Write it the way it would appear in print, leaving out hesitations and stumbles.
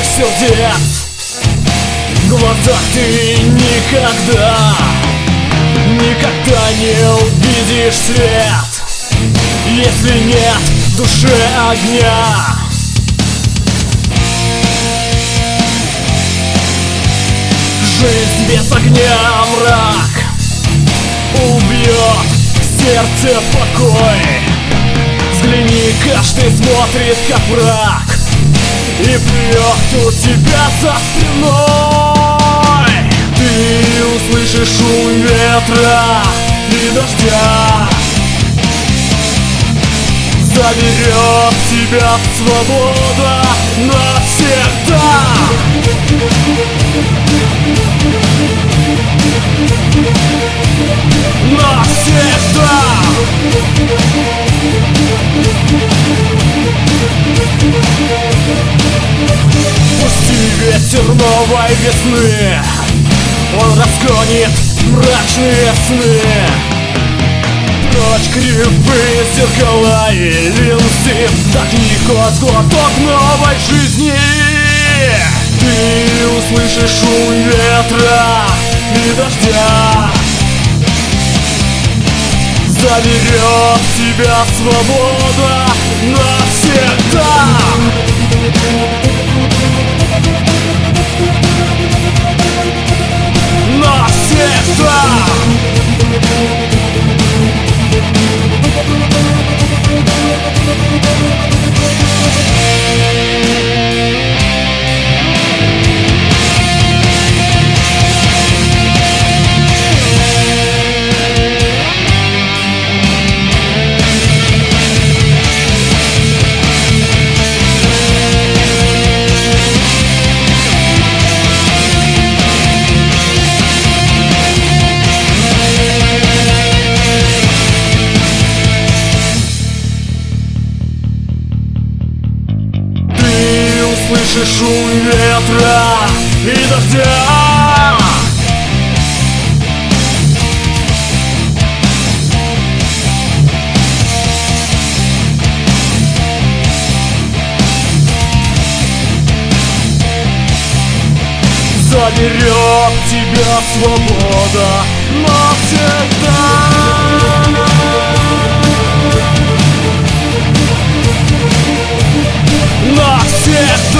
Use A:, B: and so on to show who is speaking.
A: разбитых сердец. В глазах ты никогда не увидишь свет, если нет в душе огня. Жизнь без огня мрак убьет в сердце покой. Взгляни, каждый смотрит как враг и плюет у тебя за спиной. Ты услышишь шум ветра и дождя, заберет тебя свобода навсегда. Навсегда. Пусти ветер новой весны, он разгонит мрачные сны. Прочь кривые зеркала и линзы, вдохни хоть глоток новой жизни. Ты услышишь шум ветра и дождя, заберет тебя свобода навсегда. Навсегда. Слышишь шум ветра и дождя, заберет тебя свобода навсегда. Навсегда.